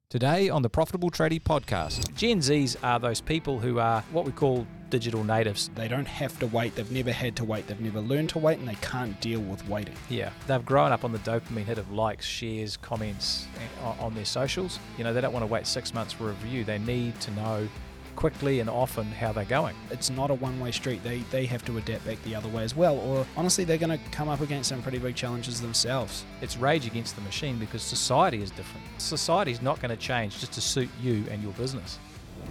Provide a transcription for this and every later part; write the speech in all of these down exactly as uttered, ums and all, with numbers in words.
Today on the Profitable Tradie Podcast, Gen Zs are those people who are what we call digital natives. They don't have to wait, they've never had to wait, they've never learned to wait, and they can't deal with waiting. Yeah, they've grown up on the dopamine hit of likes, shares, comments on their socials. You know, they don't want to wait six months for a review. They need to know quickly and often how they're going. It's not a one-way street. They they have to adapt back the other way as well, or honestly they're going to come up against some pretty big challenges themselves. It's rage against the machine because society is different. Society's not going to change just to suit you and your business.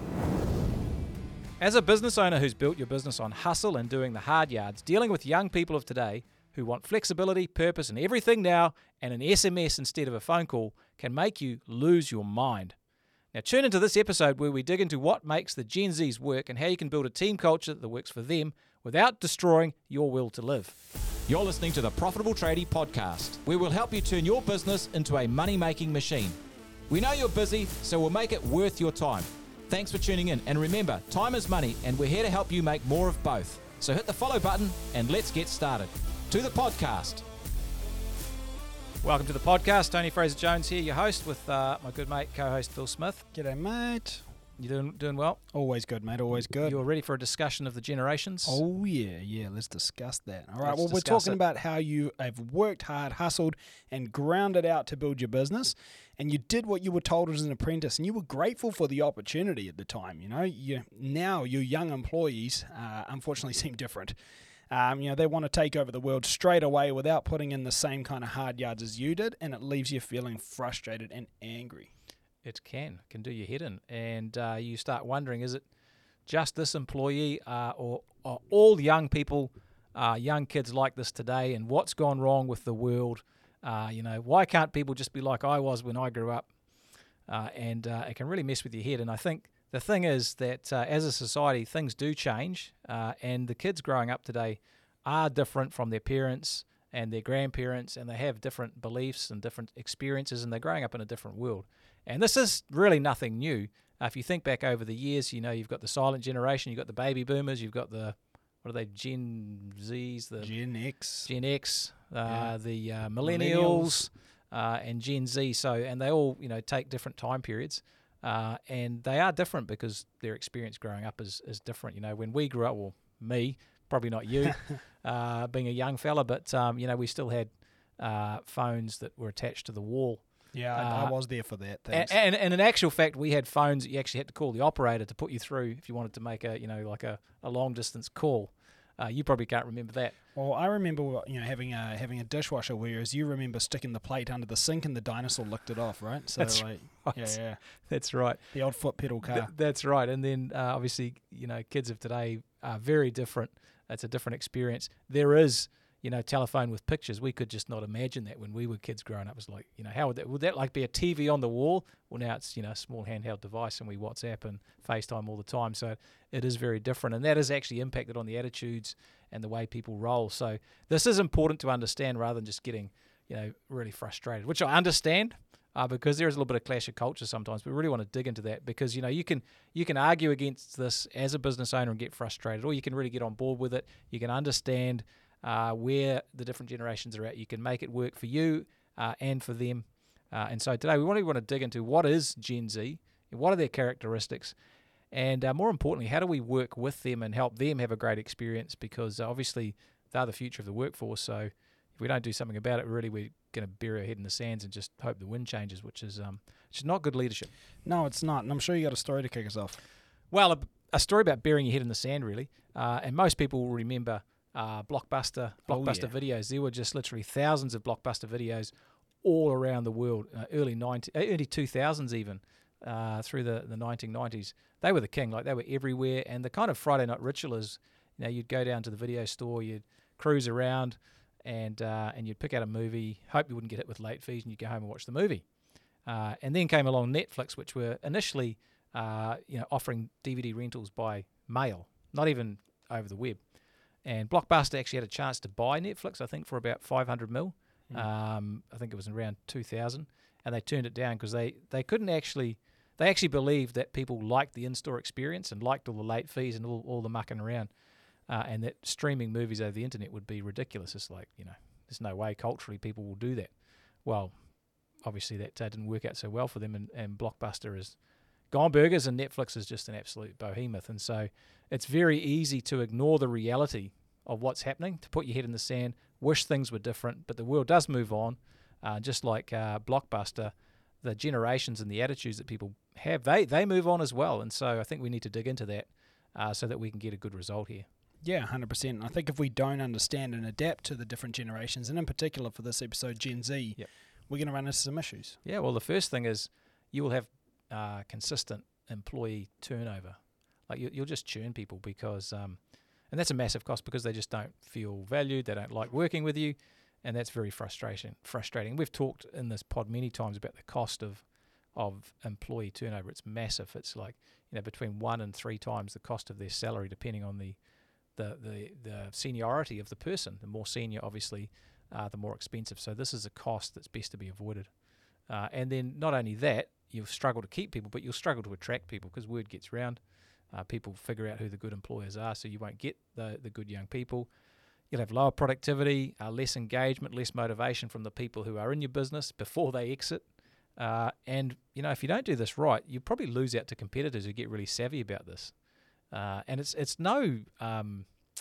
As a business owner who's built your business on hustle and doing the hard yards, dealing with young people of today who want flexibility, purpose, and everything now, and an S M S instead of a phone call can make you lose your mind. Now tune into this episode where we dig into what makes the Gen Zs work and how you can build a team culture that works for them without destroying your will to live. You're listening to the Profitable Tradie Podcast, where we'll help you turn your business into a money-making machine. We know you're busy, so we'll make it worth your time. Thanks for tuning in, and remember, time is money, and we're here to help you make more of both. So hit the follow button, and let's get started. To the podcast. Welcome to the podcast. Tony Fraser-Jones here, your host, with uh, my good mate, co-host Phil Smith. G'day, mate. You doing doing well? Always good, mate. Always good. You're ready for a discussion of the generations? Oh, yeah. Yeah, let's discuss that. All right, Let's well, we're discuss talking it. about how you have worked hard, hustled, and ground it out to build your business, and you did what you were told as an apprentice, and you were grateful for the opportunity at the time. You know, you now your young employees uh, unfortunately seem different. Um, you know, they want to take over the world straight away without putting in the same kind of hard yards as you did, and it leaves you feeling frustrated and angry. It can, can do your head in. And uh, you start wondering, is it just this employee uh, or are all young people, uh, young kids like this today, and what's gone wrong with the world? Uh, you know, why can't people just be like I was when I grew up? Uh, and uh, it can really mess with your head. And I think the thing is that uh, as a society, things do change, uh, and the kids growing up today are different from their parents and their grandparents, and they have different beliefs and different experiences, and they're growing up in a different world. And this is really nothing new. Uh, if you think back over the years, you know, you've got the silent generation, you've got the baby boomers, you've got the, what are they, Gen Zs? The Gen X. Gen X, uh, Yeah. the uh, millennials, uh, and Gen Z. So, and they all, you know, take different time periods. Uh, and they are different because their experience growing up is, is different. You know, when we grew up, well, me, probably not you, uh, being a young fella, but, um, you know, we still had uh, phones that were attached to the wall. Yeah, I, Uh, I was there for that. And, Thanks. and, and in actual fact, we had phones that you actually had to call the operator to put you through if you wanted to make a, you know, like a, a long-distance call. Uh, you probably can't remember that. Well, I remember, you know, having a having a dishwasher, whereas you remember sticking the plate under the sink and the dinosaur licked it off, right? So, That's like, right. yeah, yeah, That's right. the old foot pedal car. Th- that's right. And then uh, obviously, you know, kids of today are very different. It's a different experience. There is, you know, telephone with pictures. We could just not imagine that when we were kids growing up. It was like, you know, how would that, would that like be a T V on the wall? Well, now it's, you know, a small handheld device and we WhatsApp and FaceTime all the time. So it is very different. And that has actually impacted on the attitudes and the way people roll. So this is important to understand rather than just getting, you know, really frustrated, which I understand. Uh, because there is a little bit of clash of culture sometimes. We really want to dig into that because, you know, you can you can argue against this as a business owner and get frustrated, or you can really get on board with it. You can understand uh, where the different generations are at. You can make it work for you uh, and for them. Uh, and so today we really want to dig into what is Gen Z, what are their characteristics, and uh, more importantly, how do we work with them and help them have a great experience, because uh, obviously they're the future of the workforce. So if we don't do something about it, really we're going to bury our head in the sands and just hope the wind changes, which is um, which is not good leadership. No, it's not. And I'm sure you got a story to kick us off. Well, a, a story about burying your head in the sand, really. Uh, and most people will remember uh, Blockbuster, Blockbuster Oh, yeah. videos. There were just literally thousands of Blockbuster videos all around the world, uh, early ninety, early two thousands even, uh, through the, the nineteen nineties. They were the king. Like, they were everywhere. And the kind of Friday night ritual is, you know, you'd go down to the video store, you'd cruise around, and uh, and you'd pick out a movie, hope you wouldn't get hit with late fees, and you'd go home and watch the movie. Uh, and then came along Netflix, which were initially uh, you know, offering D V D rentals by mail, not even over the web. And Blockbuster actually had a chance to buy Netflix, I think, for about five hundred mil. Mm. Um, I think it was around two thousand, and they turned it down because they, they couldn't actually, they actually believed that people liked the in-store experience and liked all the late fees and all, all the mucking around. Uh, and that streaming movies over the internet would be ridiculous. It's like, you know, there's no way culturally people will do that. Well, obviously that uh, didn't work out so well for them, and, and Blockbuster is gone burgers, and Netflix is just an absolute behemoth. And so it's very easy to ignore the reality of what's happening, to put your head in the sand, wish things were different, but the world does move on. Uh, just like uh, Blockbuster, the generations and the attitudes that people have, they, they move on as well. And so I think we need to dig into that uh, so that we can get a good result here. Yeah, one hundred percent. I think if we don't understand and adapt to the different generations, and in particular for this episode, Gen Z, yep. we're going to run into some issues. Yeah, well, the first thing is you will have uh, consistent employee turnover. Like you, you'll just churn people because, um, and that's a massive cost because they just don't feel valued, they don't like working with you, and that's very frustration, frustrating. We've talked in this pod many times about the cost of of employee turnover. It's massive. It's like, you know, between one and three times the cost of their salary, depending on the the the, the seniority of the person. The more senior, obviously, uh, the more expensive. So this is a cost that's best to be avoided. Uh, and then not only that, you'll struggle to keep people, but you'll struggle to attract people because word gets round. Uh, people figure out who the good employers are, so you won't get the, the good young people. You'll have lower productivity, uh, less engagement, less motivation from the people who are in your business before they exit. Uh, and, you know, if you don't do this right, you probably lose out to competitors who get really savvy about this. Uh, and it's it's no um,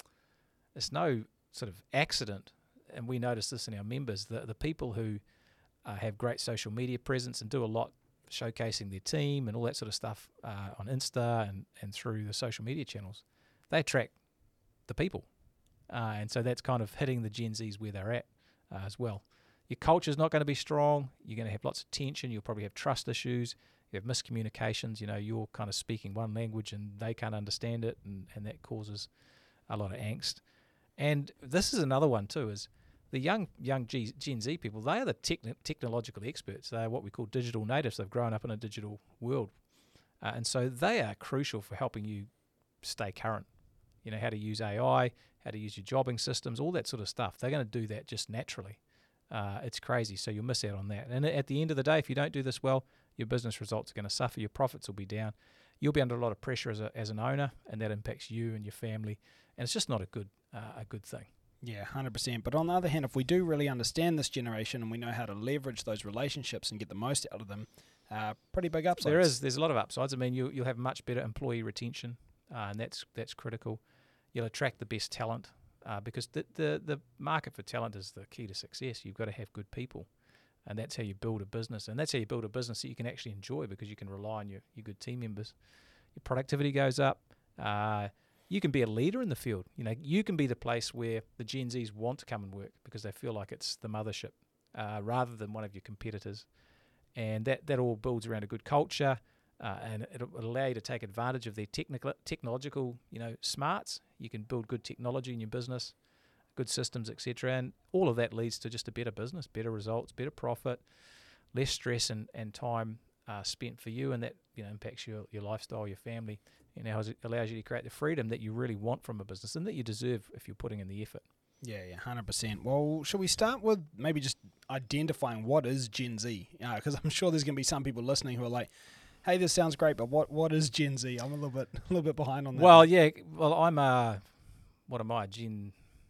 it's no sort of accident, and we notice this in our members, the, the people who uh, have great social media presence and do a lot showcasing their team and all that sort of stuff uh, on Insta and, and through the social media channels, they attract the people. Uh, and so that's kind of hitting the Gen Zs where they're at uh, as well. Your culture's not going to be strong. You're going to have lots of tension. You'll probably have trust issues. You have miscommunications. You know, you're kind of speaking one language and they can't understand it, and, and that causes a lot of angst. And this is another one too, is the young young G, Gen Z people, they are the techn- technological experts. They are what we call digital natives. They've grown up in a digital world. Uh, and so they are crucial for helping you stay current. You know, how to use A I, how to use your jobbing systems, all that sort of stuff. They're going to do that just naturally. Uh, it's crazy, so you'll miss out on that. And at the end of the day, if you don't do this well, your business results are going to suffer, your profits will be down. You'll be under a lot of pressure as a, as an owner, and that impacts you and your family. And it's just not a good uh, a good thing. Yeah, one hundred percent. But on the other hand, if we do really understand this generation and we know how to leverage those relationships and get the most out of them, uh, pretty big upsides. There is. There's a lot of upsides. I mean, you, you'll have much better employee retention, uh, and that's that's critical. You'll attract the best talent. Uh, because the, the the market for talent is the key to success. You've got to have good people, and that's how you build a business. And that's how you build a business that you can actually enjoy, because you can rely on your, your good team members. Your productivity goes up. Uh, you can be a leader in the field. You know, you can be the place where the Gen Zs want to come and work because they feel like it's the mothership uh, rather than one of your competitors. And that, that all builds around a good culture. Uh, and it'll, it'll allow you to take advantage of their technical, technological, you know, smarts. You can build good technology in your business, good systems, et cetera. And all of that leads to just a better business, better results, better profit, less stress and, and time uh, spent for you, and that, you know, impacts your, your lifestyle, your family, and you know, it allows you to create the freedom that you really want from a business and that you deserve if you're putting in the effort. Yeah, yeah, one hundred percent. Well, should we start with maybe just identifying what is Gen Z? Because uh, I'm sure there's going to be some people listening who are like, hey, this sounds great, but what, what is Gen Z? I'm a little bit a little bit behind on that. Well, yeah, well, I'm uh, what am I, Gen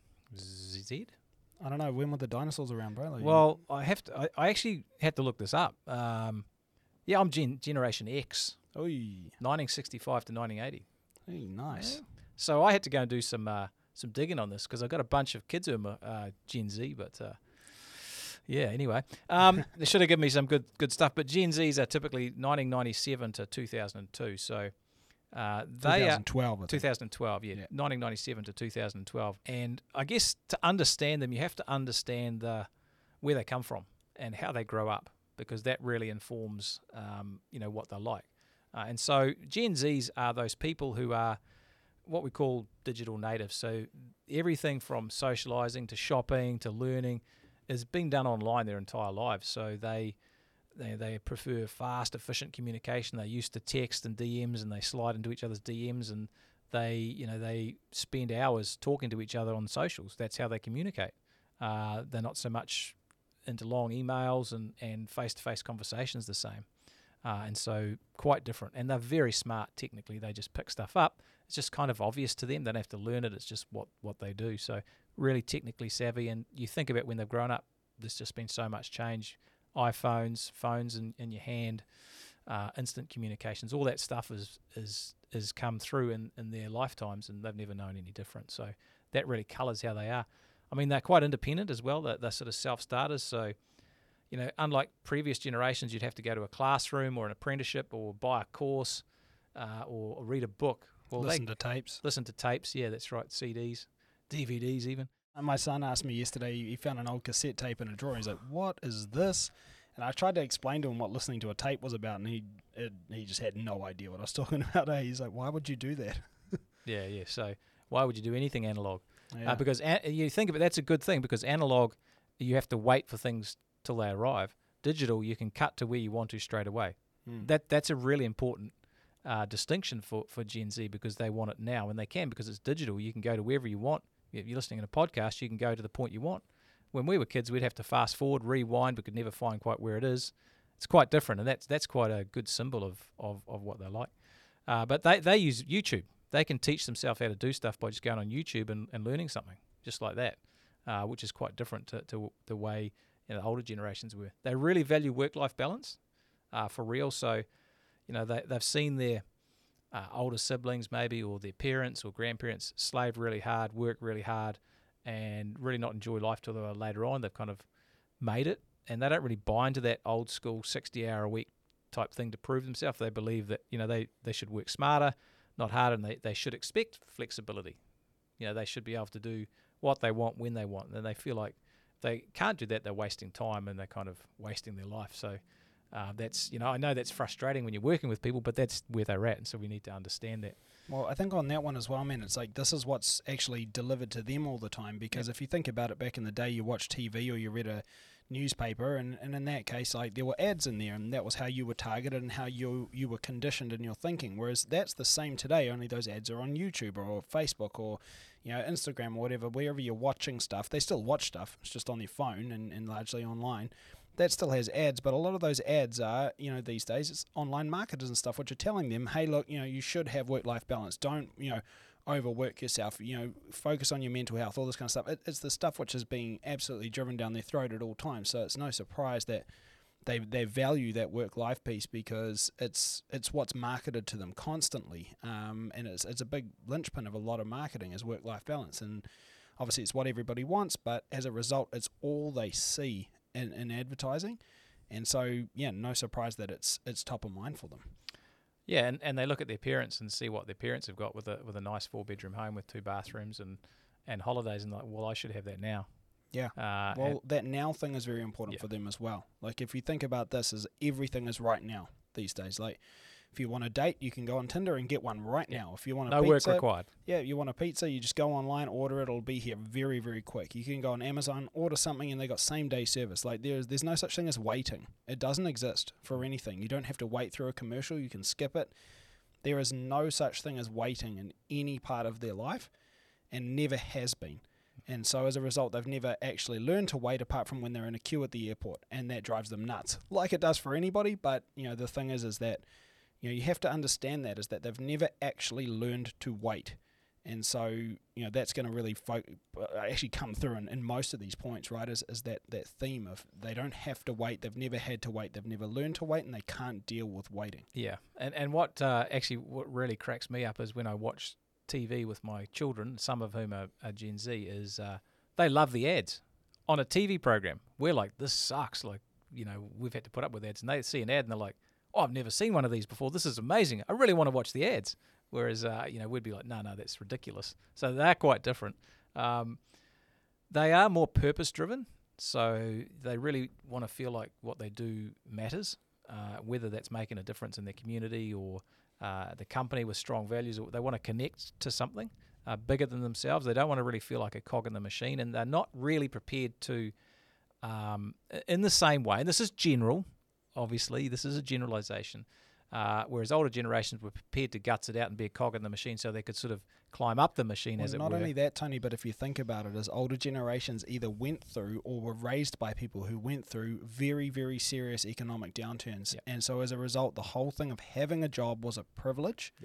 Z? I don't know. When were the dinosaurs around, bro? Like, well, I have to. I, I actually had to look this up. Um, yeah, I'm Gen Generation X, Oy. nineteen sixty-five to nineteen eighty. Hey, nice. Yeah. So I had to go and do some uh, some digging on this because I've got a bunch of kids who are uh, Gen Z, but. Uh, Yeah, anyway. Um, they should have given me some good good stuff. But Gen Zs are typically nineteen ninety-seven to two thousand two. So uh, they twenty twelve. are... twenty twelve, yeah, yeah. nineteen ninety-seven to two thousand twelve. And I guess to understand them, you have to understand the, where they come from and how they grow up, because that really informs, um, you know, what they're like. Uh, and so Gen Zs are those people who are what we call digital natives. So everything from socializing to shopping to learning is being done online their entire lives. So they, they they prefer fast, efficient communication. They're used to text and D Ms, and they slide into each other's D Ms, and they you know they spend hours talking to each other on socials. That's how they communicate. Uh, they're not so much into long emails and, and face-to-face conversations the same. Uh, and so quite different. And they're very smart technically. They just pick stuff up. It's just kind of obvious to them. They don't have to learn it. It's just what, what they do. So really technically savvy. And you think about when they've grown up, there's just been so much change iPhones, phones in, in your hand, uh, instant communications, all that stuff is is is come through in, in their lifetimes, and they've never known any different. So that really colours how they are. I mean, they're quite independent as well. They're, they're sort of self-starters. So, you know, unlike previous generations, you'd have to go to a classroom or an apprenticeship or buy a course uh, or, or read a book. Well, Listen they, to tapes. Listen to tapes. Yeah, that's right. C Ds, D V Ds even. And my son asked me yesterday, he found an old cassette tape in a drawer. He's like, what is this? And I tried to explain to him what listening to a tape was about, and he it, he just had no idea what I was talking about. Eh? He's like, why would you do that? Yeah, yeah. So why would you do anything analog? Yeah. Uh, because a- you think of it, that's a good thing, because analog, you have to wait for things till they arrive. Digital, you can cut to where you want to straight away. Mm. That That's a really important uh, distinction for, for Gen Z, because they want it now, and they can, because it's digital. You can go to wherever you want. If you're listening to a podcast, you can go to the point you want. When we were kids, we'd have to fast forward, rewind. We could never find quite where it is. It's quite different, and that's that's quite a good symbol of, of, of what they're like. Uh, but they, they use YouTube. They can teach themselves how to do stuff by just going on YouTube and, and learning something, just like that, uh, which is quite different to, to the way you know, the older generations were. They really value work-life balance, uh, for real. So, you know, they, they've seen their uh, older siblings maybe, or their parents or grandparents slave really hard, work really hard, and really not enjoy life till they were later on. They've kind of made it, and they don't really buy into that old school sixty-hour-a-week type thing to prove themselves. They believe that, you know, they, they should work smarter, not harder, and they, they should expect flexibility. You know, they should be able to do what they want when they want, and they feel like if they can't do that, they're wasting time, and they're kind of wasting their life. So uh, that's, you know, I know that's frustrating when you're working with people, but that's where they're at, and so we need to understand that. Well, I think on that one as well, man, it's like this is what's actually delivered to them all the time, because Yep. if you think about it, back in the day, you watched T V or you read a newspaper, and, and in that case, like, there were ads in there, and that was how you were targeted and how you you were conditioned in your thinking, whereas that's the same today, only those ads are on YouTube or Facebook or, you know, Instagram or whatever. Wherever you're watching stuff, they still watch stuff, it's just on their phone and, and largely online. That still has ads, but a lot of those ads are, you know, these days, it's online marketers and stuff which are telling them, hey, look, you know, you should have work-life balance. Don't, you know, overwork yourself, you know, focus on your mental health, all this kind of stuff. It, it's the stuff which is being absolutely driven down their throat at all times. So it's no surprise that they they value that work-life piece, because it's it's what's marketed to them constantly. Um, and it's, it's a big linchpin of a lot of marketing is work-life balance. And obviously it's what everybody wants, but as a result, it's all they see in, in advertising. And so, yeah, no surprise that it's it's top of mind for them. Yeah, and, and they look at their parents and see what their parents have got with a with a nice four bedroom home with two bathrooms and, and holidays, and like, well, I should have that now. Yeah. Uh, Well, and, that now thing is very important Yeah. for them as well. Like, if you think about this, as everything is right now these days. Like, if you want a date, you can go on Tinder and get one right Yeah. now. If you want a no pizza, work required. yeah, you want a pizza, you just go online, order it, it'll be here very, very quick. You can go on Amazon, order something, and they got same day service. Like, there's there's no such thing as waiting. It doesn't exist for anything. You don't have to wait through a commercial. You can skip it. There is no such thing as waiting in any part of their life, and never has been. And so as a result, they've never actually learned to wait apart from when they're in a queue at the airport, and that drives them nuts, like it does for anybody. But, you know, the thing is, is that, you know, you have to understand that, is that they've never actually learned to wait. And so, you know, that's going to really fo- actually come through in, in most of these points, right, is, is that, that theme of they don't have to wait, they've never had to wait, they've never learned to wait, and they can't deal with waiting. Yeah, and and what uh, actually what really cracks me up is when I watch T V with my children, some of whom are, are Gen Z, is uh, they love the ads on a T V program. We're like, this sucks. Like, you know, we've had to put up with ads, and they see an ad and they're like, oh, I've never seen one of these before. This is amazing. I really want to watch the ads. Whereas, uh, you know, we'd be like, no, no, that's ridiculous. So they're quite different. Um, they are more purpose-driven, so they really want to feel like what they do matters, uh, whether that's making a difference in their community or uh, the company with strong values. Or they want to connect to something uh, bigger than themselves. They don't want to really feel like a cog in the machine, and they're not really prepared to, um, in the same way, and this is general, obviously, this is a generalization, Uh, whereas older generations were prepared to guts it out and be a cog in the machine so they could sort of climb up the machine, Well, as it not were. only that, Tony, but if you think about it, as older generations either went through or were raised by people who went through very, very serious economic downturns. Yep. And so as a result, the whole thing of having a job was a privilege. Yep.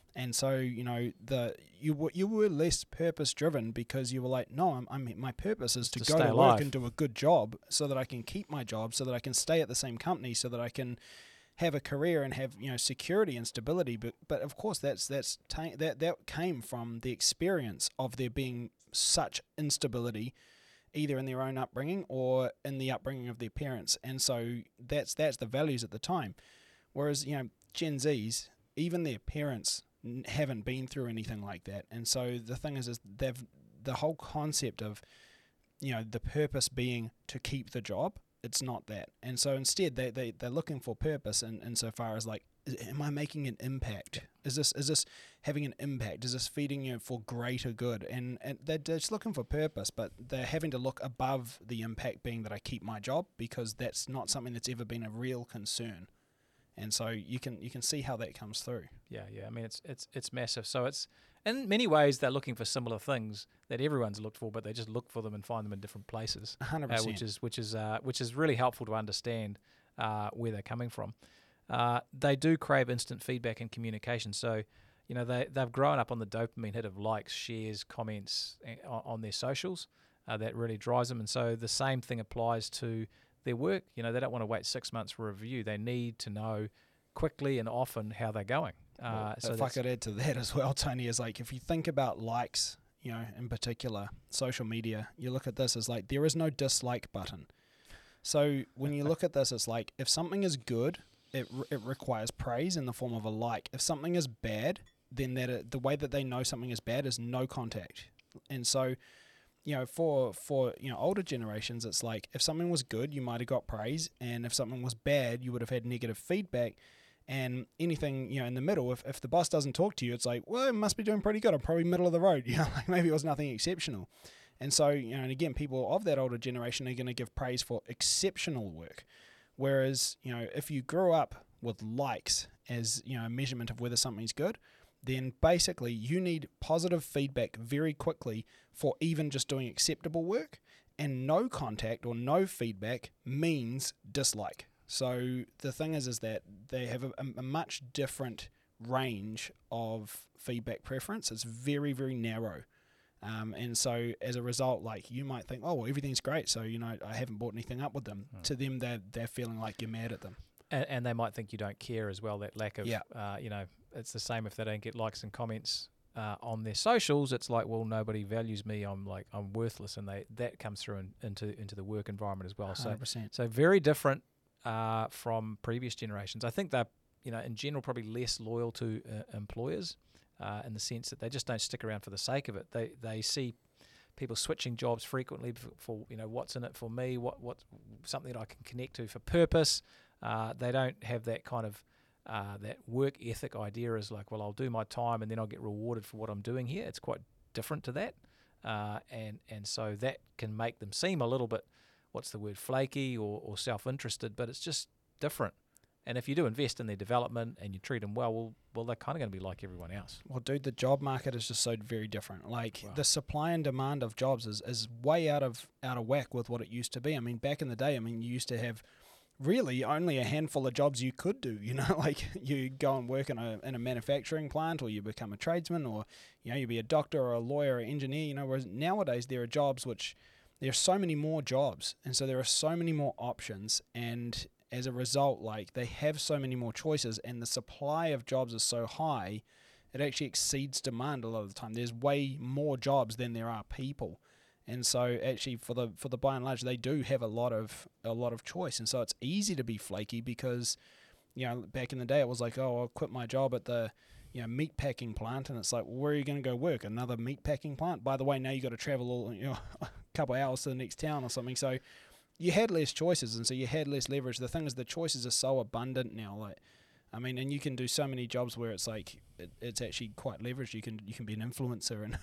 And so, you know, the you were you were less purpose driven because you were like, no, I'm, I'm my purpose is to, To go stay to alive. work and do a good job so that I can keep my job, so that I can stay at the same company, so that I can have a career and have, you know, security and stability. But but of course that's that's ta- that that came from the experience of there being such instability, either in their own upbringing or in the upbringing of their parents. And so that's that's the values at the time. Whereas, you know, Gen Zs, even their parents n- haven't been through anything like that. And so the thing is, is they've the whole concept of, you know, the purpose being to keep the job, it's not that. And so instead they, they, they're looking for purpose in, insofar as like, am I making an impact? Is this is this having an impact? Is this feeding you for greater good? And, and they're just looking for purpose, but they're having to look above the impact being that I keep my job, because that's not something that's ever been a real concern. And so you can you can see how that comes through. Yeah, yeah. I mean, it's it's it's massive. So it's in many ways they're looking for similar things that everyone's looked for, but they just look for them and find them in different places, one hundred uh, percent. which is which is uh, which is really helpful to understand uh, where they're coming from. Uh, they do crave instant feedback and communication. So, you know, they they've grown up on the dopamine hit of likes, shares, comments uh, on, on their socials. Uh, that really drives them, and so the same thing applies to their work. You know, they don't want to wait six months for a review. They need to know quickly and often how they're going. Uh, Well, so if I that's- could add to that as well, Tony, is like, if you think about likes, you know, in particular, social media, you look at this as like, there is no dislike button. So when you look at this, it's like, if something is good, it re- it requires praise in the form of a like. If something is bad, then that it, the way that they know something is bad is no contact. And so, you know, for for you know older generations, it's like, if something was good, you might have got praise, and if something was bad, you would have had negative feedback. And anything, you know, in the middle, if, if the boss doesn't talk to you, it's like, well, it must be doing pretty good. I'm probably middle of the road. You know, like maybe it was nothing exceptional. And so, you know, and again, people of that older generation are going to give praise for exceptional work. Whereas, you know, if you grew up with likes as, you know, a measurement of whether something's good, then basically you need positive feedback very quickly for even just doing acceptable work, and no contact or no feedback means dislike. So the thing is, is that they have a, a much different range of feedback preference. It's very, very narrow. Um, and so as a result, like, you might think, oh, well, everything's great, so, you know, I haven't brought anything up with them. Mm. To them, they're, they're feeling like you're mad at them. And, and they might think you don't care as well, that lack of, yeah. uh, you know, it's the same if they don't get likes and comments uh, on their socials. It's like, well, nobody values me. I'm like, I'm worthless. And they that comes through in, into into the work environment as well. one hundred percent. So, so very different uh, from previous generations. I think they're, you know, in general, probably less loyal to uh, employers uh, in the sense that they just don't stick around for the sake of it. They they see people switching jobs frequently for, for you know, what's in it for me, what what something that I can connect to for purpose. Uh, they don't have that kind of uh, that work ethic idea as like, well, I'll do my time and then I'll get rewarded for what I'm doing here. It's quite different to that, uh, and and so that can make them seem a little bit, what's the word, flaky or, or self-interested, but it's just different. And if you do invest in their development and you treat them well, well, well they're kind of going to be like everyone else. Well, dude, the job market is just so very different. Like, Wow. the supply and demand of jobs is, is way out of out of whack with what it used to be. I mean, back in the day, I mean, you used to have really only a handful of jobs you could do. You know, like, you go and work in a in a manufacturing plant, or you become a tradesman, or, you know, you be a doctor or a lawyer or engineer. You know, whereas nowadays there are jobs which there are so many more jobs, and so there are so many more options, and as a result, like, they have so many more choices, and the supply of jobs is so high, it actually exceeds demand a lot of the time. There's way more jobs than there are people. And so actually for the for the by and large, they do have a lot of a lot of choice. And so it's easy to be flaky because, you know, back in the day it was like, oh, I'll quit my job at the, you know, meat packing plant, and it's like, well, where are you going to go work? Another meat packing plant? By the way, now you got to travel all, you know, a couple of hours to the next town or something. So you had less choices, and so you had less leverage. The thing is, the choices are so abundant now. Like, I mean, and you can do so many jobs where it's like it, it's actually quite leveraged. You can you can be an influencer and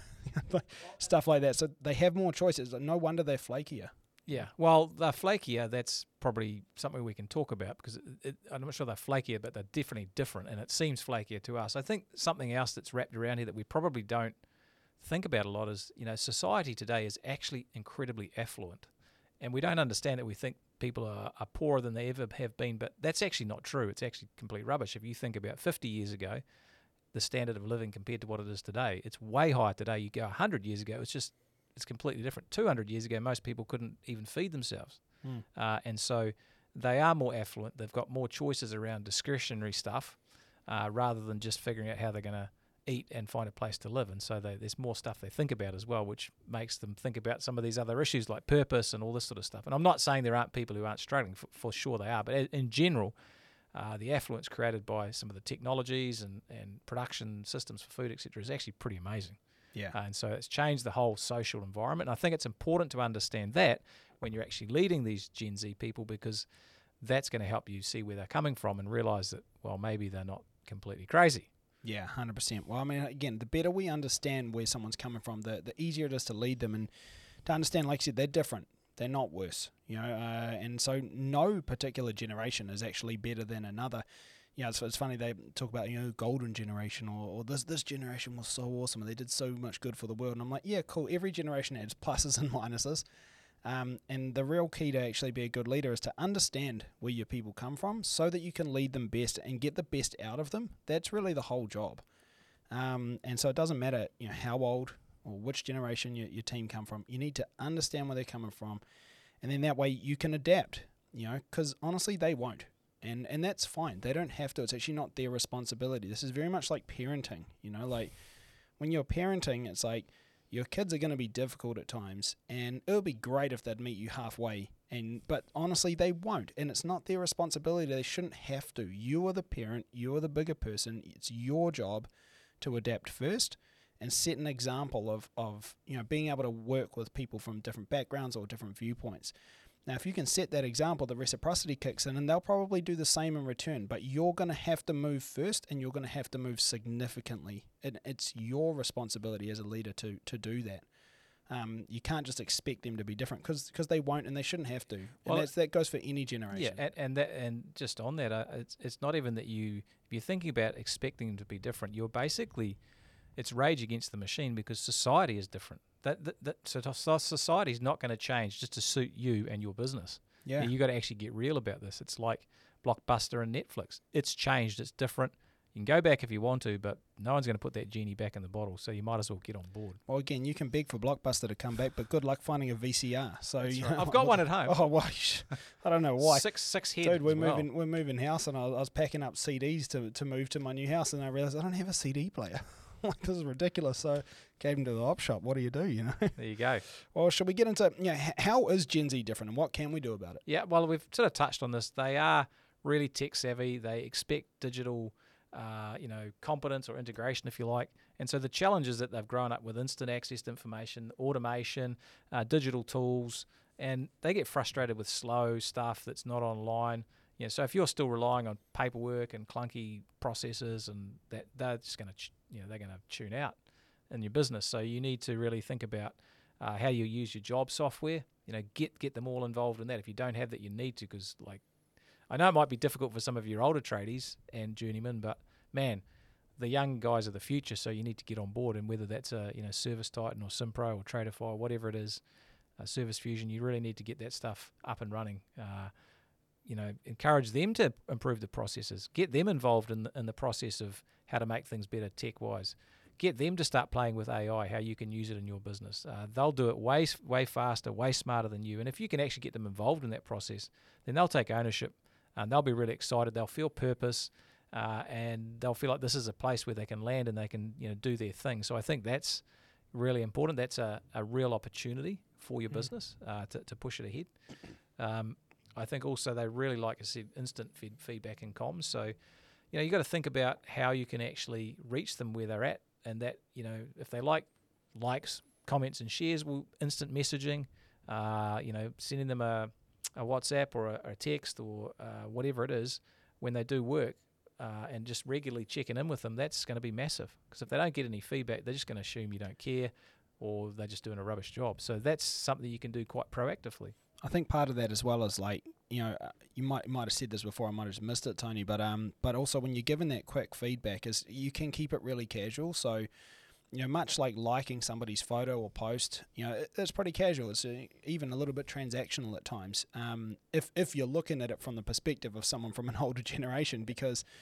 stuff like that. So they have more choices. No wonder they're flakier. Yeah, well, they're flakier. That's probably something we can talk about because it, it, I'm not sure they're flakier, but they're definitely different, and it seems flakier to us. I think something else that's wrapped around here that we probably don't think about a lot is, you know, society today is actually incredibly affluent. And we don't understand it. We think people are, are poorer than they ever have been, but that's actually not true. It's actually complete rubbish. If you think about fifty years ago, the standard of living compared to what it is today. It's way higher today. You go one hundred years ago, it's just it's completely different. two hundred years ago, most people couldn't even feed themselves. Mm. Uh, and so they are more affluent. They've got more choices around discretionary stuff uh, rather than just figuring out how they're going to eat and find a place to live. And so they, there's more stuff they think about as well, which makes them think about some of these other issues like purpose and all this sort of stuff. And I'm not saying there aren't people who aren't struggling. For, for sure they are. But in general, uh, the affluence created by some of the technologies and, and production systems for food, et cetera, is actually pretty amazing. Yeah. Uh, and so it's changed the whole social environment. And I think it's important to understand that when you're actually leading these Gen Z people, because that's going to help you see where they're coming from and realize that, well, maybe they're not completely crazy. Yeah, one hundred percent. Well, I mean, again, the better we understand where someone's coming from, the, the easier it is to lead them and to understand, like I said, they're different. They're not worse, you know, uh, and so no particular generation is actually better than another. You know, it's, it's funny they talk about, you know, golden generation or, or this this generation was so awesome and they did so much good for the world. And I'm like, yeah, cool. Every generation has pluses and minuses. Um, and the real key to actually be a good leader is to understand where your people come from so that you can lead them best and get the best out of them. That's really the whole job. Um, and so it doesn't matter, you know, how old or which generation your, your team come from. You need to understand where they're coming from. And then that way you can adapt, you know, because honestly, they won't. And and that's fine. They don't have to. It's actually not their responsibility. This is very much like parenting, you know, like when you're parenting, it's like your kids are going to be difficult at times and it would be great if they'd meet you halfway. And but honestly, they won't. And it's not their responsibility. They shouldn't have to. You are the parent. You are the bigger person. It's your job to adapt first and set an example of, of you know, being able to work with people from different backgrounds or different viewpoints. Now, if you can set that example, the reciprocity kicks in and they'll probably do the same in return, but you're going to have to move first and you're going to have to move significantly. And it's your responsibility as a leader to to do that. Um, you can't just expect them to be different because they won't and they shouldn't have to. And well, that's, that goes for any generation. Yeah, and, and that and just on that, uh, it's it's not even that you, if you're thinking about expecting them to be different, you're basically, it's rage against the machine because society is different. That, that, that so society is not going to change just to suit you and your business. Yeah. You got to actually get real about this. It's like Blockbuster and Netflix. It's changed. It's different. You can go back if you want to, but no one's going to put that genie back in the bottle. So you might as well get on board. Well, again, you can beg for Blockbuster to come back, but good luck finding a V C R. So you right. know, I've got one at home. Oh, well, I don't know why. Six six head. Dude, we're well. moving. We're moving house, and I was, I was packing up C Ds to to move to my new house, and I realized I don't have a C D player. Like, this is ridiculous. So gave him to the op shop. What do you do, you know? There you go. Well, should we get into, you know, h- how is Gen Z different and what can we do about it? Yeah, well, we've sort of touched on this. They are really tech savvy. They expect digital, uh, you know, competence or integration, if you like. And so the challenge is that they've grown up with instant access to information, automation, uh, digital tools, and they get frustrated with slow stuff that's not online. You know, so if you're still relying on paperwork and clunky processes, and that, they're just going to, ch- you know, they're going to tune out in your business. So you need to really think about uh, how you use your job software. You know, get get them all involved in that. If you don't have that, you need to, because like, I know it might be difficult for some of your older tradies and journeymen, but man, the young guys are the future. So you need to get on board, and whether that's a you know Service Titan or Simpro or Traderfy, or whatever it is, uh, Service Fusion, you really need to get that stuff up and running. Uh, you know, encourage them to improve the processes. Get them involved in the, in the process of how to make things better tech-wise. Get them to start playing with A I, how you can use it in your business. Uh, they'll do it way way faster, way smarter than you. And if you can actually get them involved in that process, then they'll take ownership, and they'll be really excited. They'll feel purpose, uh, and they'll feel like this is a place where they can land and they can you know do their thing. So I think that's really important. That's a, a real opportunity for your mm. business uh, to, to push it ahead. Um, I think also they really like, I said, instant feed, feedback and comms. So, you know, you got to think about how you can actually reach them where they're at, and that, you know, if they like likes, comments, and shares, well, instant messaging, uh, you know, sending them a, a WhatsApp or a, a text or uh, whatever it is when they do work, uh, and just regularly checking in with them, that's going to be massive. Because if they don't get any feedback, they're just going to assume you don't care, or they're just doing a rubbish job. So that's something you can do quite proactively. I think part of that as well is like, you know, uh, you might might have said this before, I might have just missed it, Tony, but um, but also when you're given that quick feedback, is you can keep it really casual. So, you know, much like liking somebody's photo or post, you know, it, it's pretty casual. It's uh, even a little bit transactional at times. Um, if if you're looking at it from the perspective of someone from an older generation, because,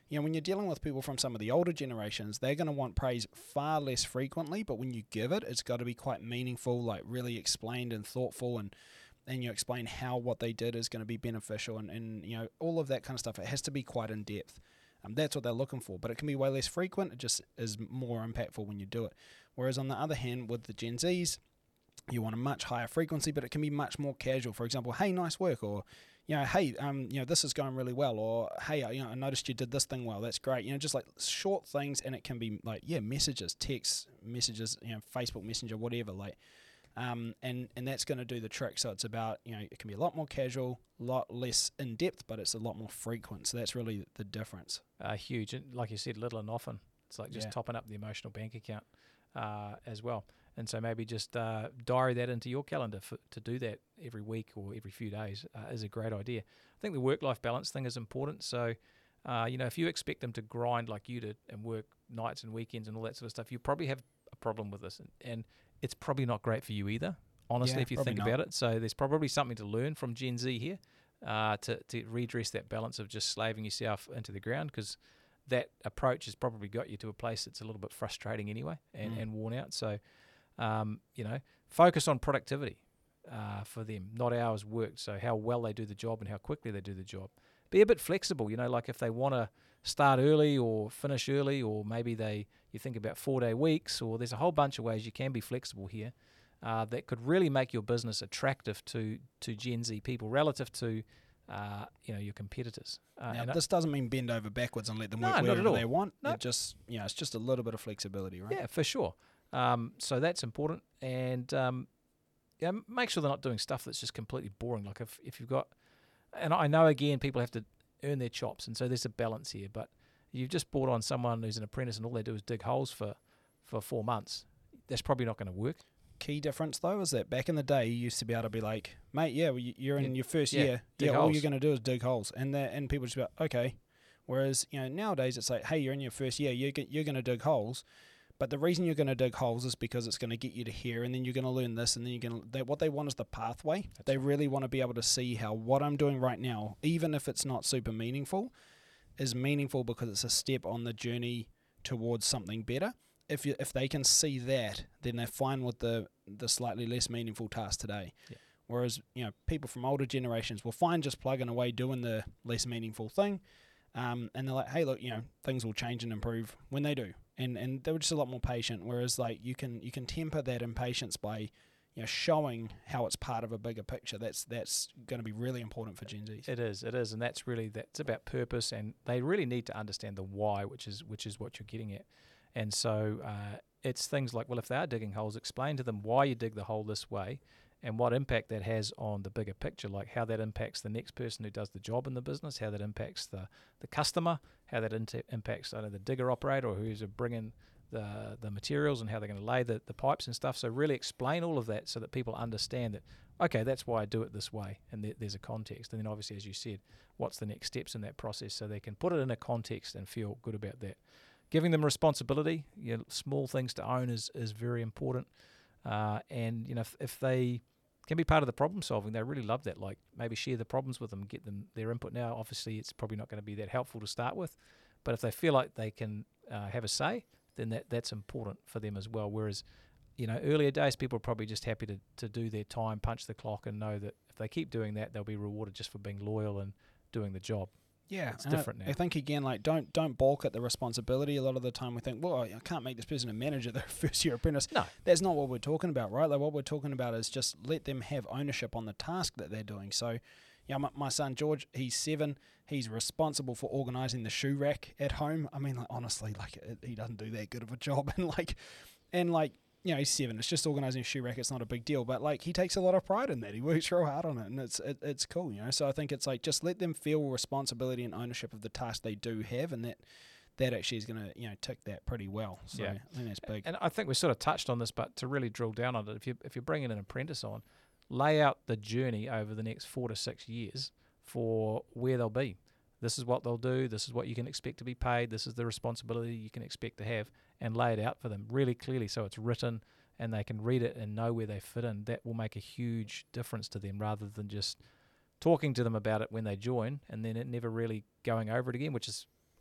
you know, when you're dealing with people from some of the older generations, they're going to want praise far less frequently, but when you give it, it's got to be quite meaningful, like really explained and thoughtful, and and you explain how what they did is going to be beneficial, and, and you know, all of that kind of stuff. It has to be quite in depth. Um, that's what they're looking for, but it can be way less frequent. It just is more impactful when you do it. Whereas on the other hand, with the Gen Zs, you want a much higher frequency, but it can be much more casual. For example, hey, nice work, or you know, hey, um, you know, this is going really well, or hey, I, you know, I noticed you did this thing well. That's great. You know, just like short things, and it can be like, yeah, messages, text messages, you know, Facebook Messenger, whatever, like, um, and and that's going to do the trick. So it's about, you know, it can be a lot more casual, a lot less in depth, but it's a lot more frequent. So that's really the difference. Uh, huge, and like you said, little and often. It's like just Yeah. topping up the emotional bank account uh, as well. And so maybe just uh, diary that into your calendar for, to do that every week or every few days uh, is a great idea. I think the work-life balance thing is important. So, uh, you know, if you expect them to grind like you did and work nights and weekends and all that sort of stuff, you probably have a problem with this. And, and it's probably not great for you either, honestly, Yeah, if you probably think not. about it. So there's probably something to learn from Gen Z here uh, to, to redress that balance of just slaving yourself into the ground, because that approach has probably got you to a place that's a little bit frustrating anyway and, Mm. and worn out. So, Um, you know, focus on productivity uh, for them, not hours worked. So how well they do the job and how quickly they do the job. Be a bit flexible, you know, like if they want to start early or finish early, or maybe they you think about four-day weeks, or there's a whole bunch of ways you can be flexible here uh, that could really make your business attractive to to Gen Z people relative to uh, you know, your competitors. Uh, Now, and I- this doesn't mean bend over backwards and let them No, work not at wherever all. they want. No. It just, you know, it's just a little bit of flexibility, right? Yeah, for sure. Um, so that's important, and um, yeah, m- make sure they're not doing stuff that's just completely boring. Like if if you've got, and I know again people have to earn their chops, and so there's a balance here. But you've just brought on someone who's an apprentice, and all they do is dig holes for for four months. That's probably not going to work. Key difference though is that back in the day, you used to be able to be like, mate, yeah, well, you- you're in Yeah, your first yeah, year, dig yeah, all holes. you're going to do is dig holes, and that and people just be like, okay. Whereas, you know, nowadays it's like, hey, you're in your first year, you're g- you're going to dig holes. But the reason you're going to dig holes is because it's going to get you to here, and then you're going to learn this, and then you're going to. They, what they want is the pathway. That's they really want to be able to see how what I'm doing right now, even if it's not super meaningful, is meaningful because it's a step on the journey towards something better. If you if they can see that, then they're fine with the the slightly less meaningful task today. Yeah. Whereas, you know, people from older generations will find just plugging away doing the less meaningful thing. Um, and they're like, hey, look, you know, things will change and improve when they do, and and they were just a lot more patient. Whereas, like, you can you can temper that impatience by, you know, showing how it's part of a bigger picture. That's that's going to be really important for Gen Zs. It is, it is, and that's really that's about purpose, and they really need to understand the why, which is which is what you're getting at. And so uh, it's things like, well, if they are digging holes, explain to them why you dig the hole this way, and what impact that has on the bigger picture, like how that impacts the next person who does the job in the business, how that impacts the, the customer, how that inter- impacts I don't know, the digger operator or who's bringing the the materials, and how they're going to lay the, the pipes and stuff. So really explain all of that so that people understand that, okay, that's why I do it this way, and th- there's a context. And then obviously, as you said, what's the next steps in that process, so they can put it in a context and feel good about that. Giving them responsibility, you know, small things to own is, is very important. Uh, and, you know, if, if they can be part of the problem solving, they really love that. Like maybe share the problems with them, get them their input. Now, obviously, it's probably not going to be that helpful to start with, but if they feel like they can uh, have a say, then that, that's important for them as well. Whereas, you know, earlier days, people are probably just happy to, to do their time, punch the clock, and know that if they keep doing that, they'll be rewarded just for being loyal and doing the job. Yeah, It's and I- different now. I think again, like don't don't balk at the responsibility. A lot of the time, we think, well, I can't make this person a manager. They're a first year apprentice. No. That's not what we're talking about, right? Like what we're talking about is just let them have ownership on the task that they're doing. So, yeah, my, my son George, he's seven. He's responsible for organising the shoe rack at home. I mean, like honestly, like it, he doesn't do that good of a job, and like, and like. You know, he's seven. It's just organising a shoe rack. It's not a big deal. But, like, he takes a lot of pride in that. He works real hard on it, and it's it, it's cool, you know. So I think it's, like, just let them feel responsibility and ownership of the task they do have, and that that actually is going to, you know, tick that pretty well. So Yeah. I think that's big. And I think we sort of touched on this, but to really drill down on it, if you if you're bringing an apprentice on, lay out the journey over the next four to six years for where they'll be. This is what they'll do. This is what you can expect to be paid. This is the responsibility you can expect to have, and lay it out for them really clearly so it's written and they can read it and know where they fit in. That will make a huge difference to them, rather than just talking to them about it when they join and then it never really going over it again, which is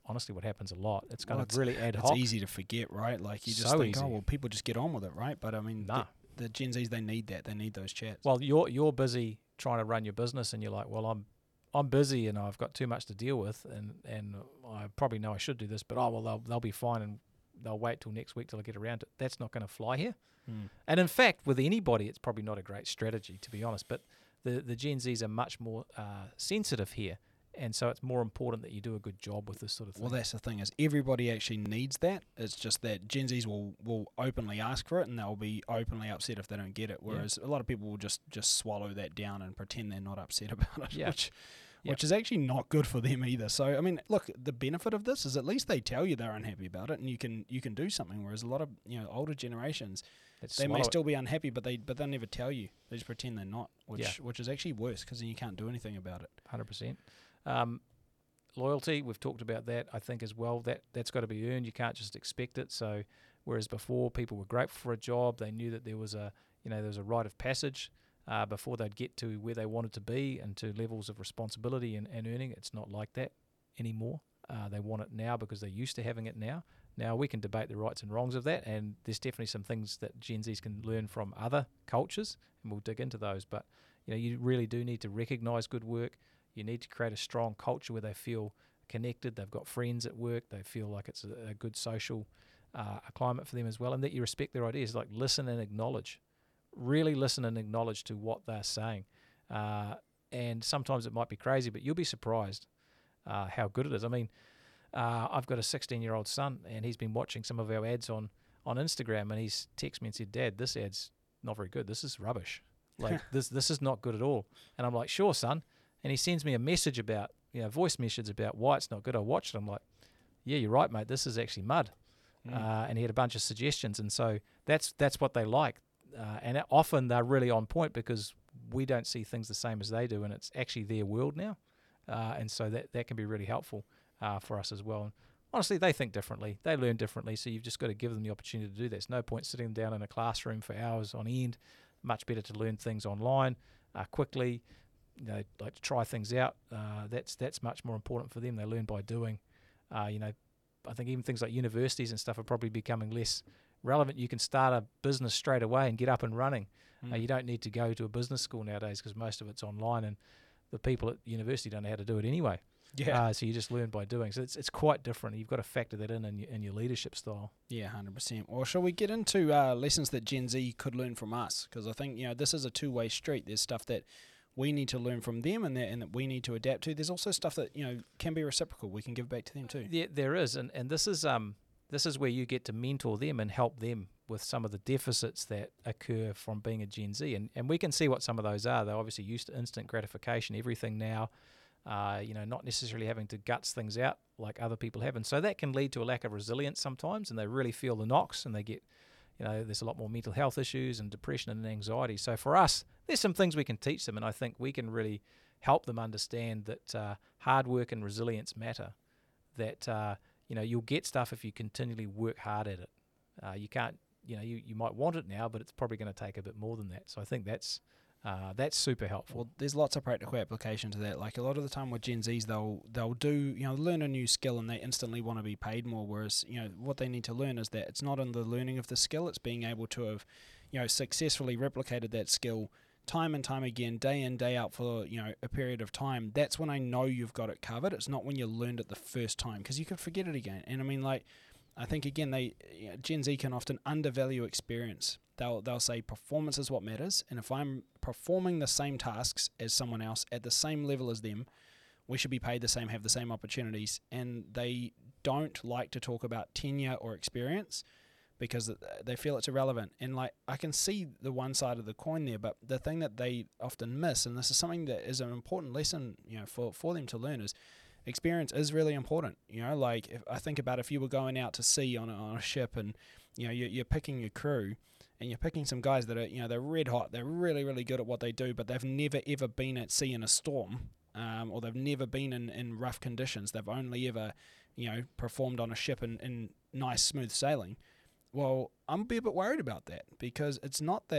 honestly what happens a lot. It's kind Well, of it's- really ad It's hoc. easy to forget, right? Like you just So think, easy. oh well, people just get on with it, right? But I mean, Nah. the, the Gen Zs, they need that. They need those chats. Well, you're you're busy trying to run your business, and you're like, well, I'm I'm busy and I've got too much to deal with, and and I probably know I should do this, but oh well, they'll they'll be fine, and they'll wait till next week till I get around to it. That's not going to fly here. Mm. And in fact, with anybody, it's probably not a great strategy, to be honest. But the the Gen Zs are much more uh, sensitive here, and so it's more important that you do a good job with this sort of thing. Well, that's the thing is everybody actually needs that. It's just that Gen Zs will, will openly ask for it and they'll be openly upset if they don't get it. Whereas yeah. a lot of people will just, just swallow that down and pretend they're not upset about it, yeah. which yeah. which is actually not good for them either. So I mean, look, the benefit of this is at least they tell you they're unhappy about it and you can you can do something. Whereas a lot of you know older generations, Let's they may swallow still it. be unhappy, but they but they'll never tell you. They just pretend they're not, which Yeah. which is actually worse because then you can't do anything about it. one hundred percent. Um, loyalty, we've talked about that, I think, as well. That, that's got to be earned. You can't just expect it. So whereas before people were grateful for a job, they knew that there was a, you know, there was a rite of passage uh, before they'd get to where they wanted to be and to levels of responsibility and, and earning. It's not like that anymore. Uh, they want it now because they're used to having it now. Now, we can debate the rights and wrongs of that, and there's definitely some things that Gen Zs can learn from other cultures, and we'll dig into those. But, you know, you really do need to recognise good work. You need to create a strong culture where they feel connected, they've got friends at work, they feel like it's a, a good social uh, a climate for them as well, and that you respect their ideas. Like, listen and acknowledge. Really listen and acknowledge to what they're saying. Uh, and sometimes it might be crazy, but you'll be surprised uh, how good it is. I mean, uh, I've got a sixteen-year-old son, and he's been watching some of our ads on, on Instagram, and he's texted me and said, Dad, this ad's not very good. This is rubbish. Like, this this is not good at all. And I'm like, sure, son. And he sends me a message about, you know, voice message about why it's not good. I watched it. I'm like, yeah, you're right, mate. This is actually mud. Mm. Uh, and he had a bunch of suggestions. And so that's that's what they like. Uh, and it, often they're really on point because we don't see things the same as they do. And it's actually their world now. Uh, and so that, that can be really helpful uh, for us as well. And honestly, they think differently. They learn differently. So you've just got to give them the opportunity to do that. There's no point sitting them down in a classroom for hours on end. Much better to learn things online uh, quickly. You know, like to try things out. Uh, that's that's much more important for them. They learn by doing. Uh, you know, I think even things like universities and stuff are probably becoming less relevant. You can start a business straight away and get up and running. Mm. Uh, you don't need to go to a business school nowadays because most of it's online, and the people at university don't know how to do it anyway. Yeah. Uh, so you just learn by doing. So it's it's quite different. You've got to factor that in in your, in your leadership style. Yeah, one hundred percent. Well, shall we get into uh, lessons that Gen Z could learn from us? Because I think, you know, this is a two-way street. There's stuff that we need to learn from them and that, and that we need to adapt to. There's also stuff that, you know, can be reciprocal. We can give back to them too. Yeah, there is. And, and this is um this is where you get to mentor them and help them with some of the deficits that occur from being a Gen Z. And, and we can see what some of those are. They're obviously used to instant gratification, everything now. Uh, you know, not necessarily having to guts things out like other people have. And so that can lead to a lack of resilience sometimes, and they really feel the knocks, and they get, you know, there's a lot more mental health issues and depression and anxiety. So for us, there's some things we can teach them, and I think we can really help them understand that uh, hard work and resilience matter, that, uh, you know, you'll get stuff if you continually work hard at it. Uh, you can't, you know, you, you might want it now, but it's probably going to take a bit more than that. So I think that's Uh, that's super helpful. Well, there's lots of practical application to that. Like a lot of the time with Gen Zs, they'll they'll do, you know, learn a new skill and they instantly want to be paid more. Whereas, you know, what they need to learn is that it's not in the learning of the skill; it's being able to have, you know, successfully replicated that skill time and time again, day in, day out for, you know, a period of time. That's when I know you've got it covered. It's not when you learned it the first time, because you could forget it again. And I mean, like, I think again, they you know, Gen Z can often undervalue experience. They'll they'll say performance is what matters, and if I'm performing the same tasks as someone else at the same level as them, we should be paid the same, have the same opportunities. And they don't like to talk about tenure or experience because they feel it's irrelevant. And like I can see the one side of the coin there, but the thing that they often miss, and this is something that is an important lesson, you know, for for them to learn, is experience is really important. You know, like if I think about if you were going out to sea on a, on a ship, and you know you're, you're picking your crew. And you're picking some guys that are, you know, they're red hot. They're really, really good at what they do, but they've never, ever been at sea in a storm, um, or they've never been in, in rough conditions. They've only ever, you know, performed on a ship in, in nice, smooth sailing. Well, I'm a bit worried about that, because it's not that,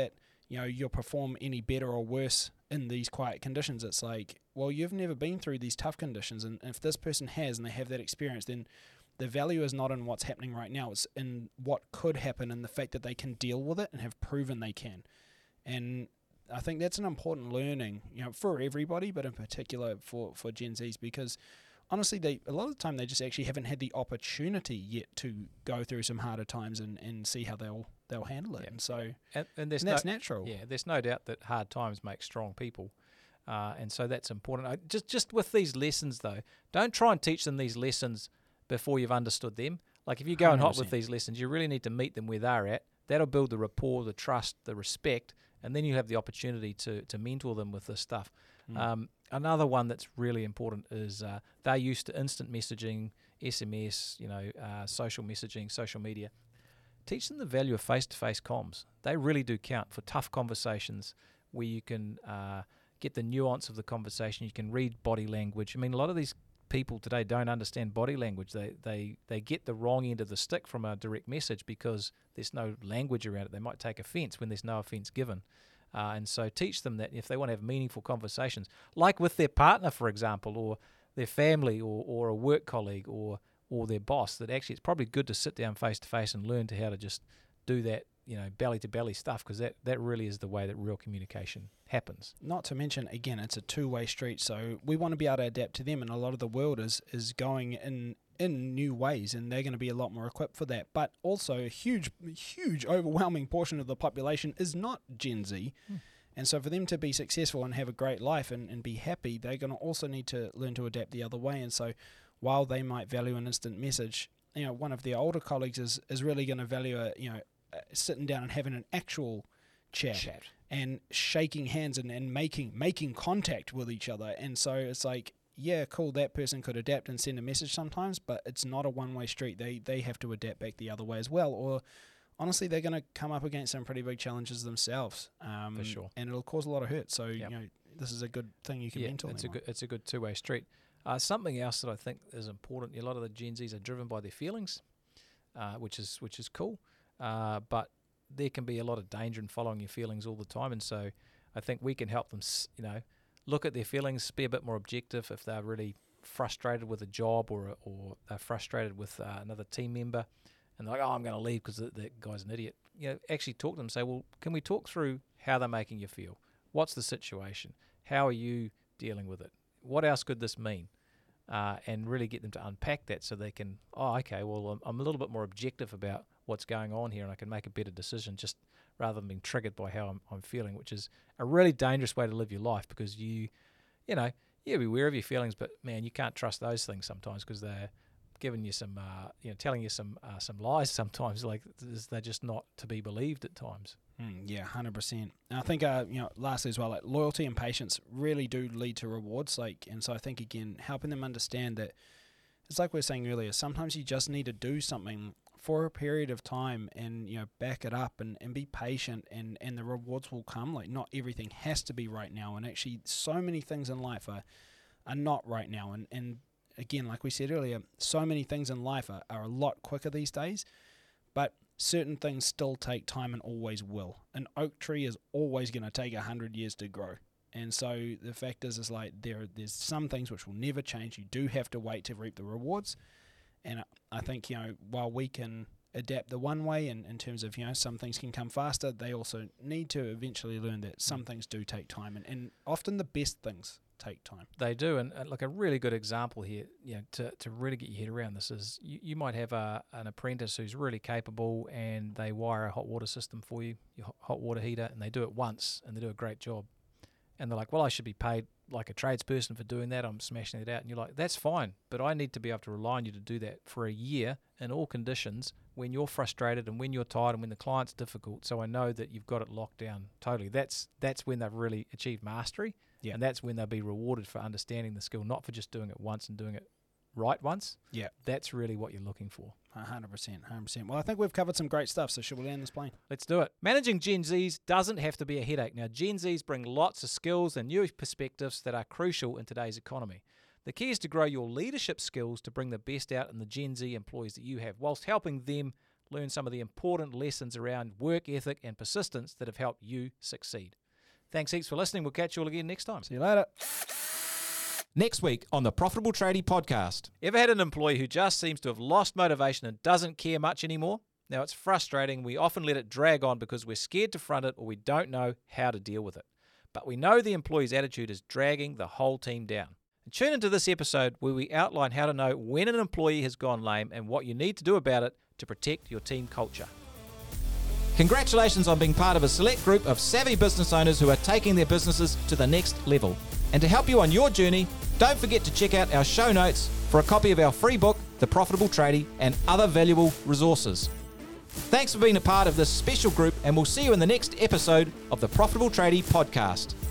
you know, you'll perform any better or worse in these quiet conditions. It's like, well, you've never been through these tough conditions, and if this person has and they have that experience, then the value is not in what's happening right now. It's in what could happen and the fact that they can deal with it and have proven they can. And I think that's an important learning, you know, for everybody, but in particular for, for Gen Zs, because honestly, they a lot of the time they just actually haven't had the opportunity yet to go through some harder times and, and see how they'll they'll handle it. Yeah. And so and, and, there's and that's no, natural. Yeah, there's no doubt that hard times make strong people. Uh, and so that's important. I, just just with these lessons, though, don't try and teach them these lessons before you've understood them. Like if you're going hot with these lessons, you really need to meet them where they're at. That'll build the rapport, the trust, the respect, and then you have the opportunity to to mentor them with this stuff. Mm. Um, another one that's really important is uh, they're used to instant messaging, S M S, you know, uh, social messaging, social media. Teach them the value of face-to-face comms. They really do count for tough conversations where you can uh, get the nuance of the conversation. You can read body language. I mean, a lot of these people today don't understand body language. They they they get the wrong end of the stick from a direct message because there's no language around it. They might take offence when there's no offence given. Uh, and so teach them that if they want to have meaningful conversations, like with their partner, for example, or their family, or, or a work colleague, or or their boss, that actually it's probably good to sit down face to face and learn to how to just do that, you know, belly to belly stuff, because that, that really is the way that real communication happens. Not to mention, again, it's a two-way street, so we want to be able to adapt to them, and a lot of the world is is going in in new ways, and they're going to be a lot more equipped for that. But also a huge, huge, overwhelming portion of the population is not Gen Z. Hmm. And so for them to be successful and have a great life and, and be happy, they're going to also need to learn to adapt the other way. And so while they might value an instant message, you know, one of their older colleagues is, is really going to value, a, you know, uh, sitting down and having an actual chat, chat. and shaking hands and, and making making contact with each other. And so it's like, yeah, cool, that person could adapt and send a message sometimes, but it's not a one-way street. They they have to adapt back the other way as well, or honestly, they're going to come up against some pretty big challenges themselves. Um, For sure. And it'll cause a lot of hurt. So, Yep. you know, this is a good thing you can yeah, mentor it's them a good on. it's a good two-way street. Uh, something else that I think is important, a lot of the Gen Zs are driven by their feelings, uh, which is which is cool, uh, but there can be a lot of danger in following your feelings all the time, and so I think we can help them, you know, look at their feelings, be a bit more objective if they're really frustrated with a job, or or they're frustrated with uh, another team member, and they're like, oh, I'm going to leave because that, that guy's an idiot. You know, actually talk to them and say, well, can we talk through how they're making you feel? What's the situation? How are you dealing with it? What else could this mean? Uh, and really get them to unpack that so they can, oh, okay, well, I'm, I'm a little bit more objective about what's going on here, and I can make a better decision just rather than being triggered by how I'm, I'm feeling, which is a really dangerous way to live your life, because you, you know, yeah, be aware of your feelings, but man, you can't trust those things sometimes because they're giving you some, uh, you know, telling you some uh, some lies sometimes. Like they're just not to be believed at times. Mm, yeah, one hundred percent. And I think, uh, you know, lastly as well, like loyalty and patience really do lead to rewards. Like, and so I think, again, helping them understand that it's like we were saying earlier, sometimes you just need to do something for a period of time and, you know, back it up and, and be patient, and, and the rewards will come. Like, not everything has to be right now. And actually, so many things in life are, are not right now. And, and again, like we said earlier, so many things in life are, are a lot quicker these days. But certain things still take time and always will. An oak tree is always going to take a hundred years to grow. And so the fact is, is like there, there's some things which will never change. You do have to wait to reap the rewards. And I think, you know, while we can adapt the one way in, in terms of, you know, some things can come faster, they also need to eventually learn that some things do take time. And, and often the best things take time. They do, and, and like a really good example here, you know, to, to really get your head around this is you, you might have a an apprentice who's really capable, and they wire a hot water system for you, your hot water heater, and they do it once, and they do a great job. And they're like, well, I should be paid like a tradesperson for doing that. I'm smashing it out. And you're like, that's fine, but I need to be able to rely on you to do that for a year in all conditions when you're frustrated and when you're tired and when the client's difficult, so I know that you've got it locked down totally. That's that's when they've really achieved mastery. Yeah. And that's when they'll be rewarded for understanding the skill, not for just doing it once and doing it right once. Yeah. That's really what you're looking for. one hundred percent, one hundred percent. Well, I think we've covered some great stuff, so should we land this plane? Let's do it. Managing Gen Zs doesn't have to be a headache. Now, Gen Zs bring lots of skills and new perspectives that are crucial in today's economy. The key is to grow your leadership skills to bring the best out in the Gen Z employees that you have, whilst helping them learn some of the important lessons around work ethic and persistence that have helped you succeed. Thanks heaps for listening. We'll catch you all again next time. See you later. Next week on the Profitable Tradie Podcast. Ever had an employee who just seems to have lost motivation and doesn't care much anymore? Now, it's frustrating. We often let it drag on because we're scared to front it or we don't know how to deal with it. But we know the employee's attitude is dragging the whole team down. And tune into this episode where we outline how to know when an employee has gone lame and what you need to do about it to protect your team culture. Congratulations on being part of a select group of savvy business owners who are taking their businesses to the next level. And to help you on your journey, don't forget to check out our show notes for a copy of our free book, The Profitable Tradie, and other valuable resources. Thanks for being a part of this special group, and we'll see you in the next episode of the Profitable Tradie Podcast.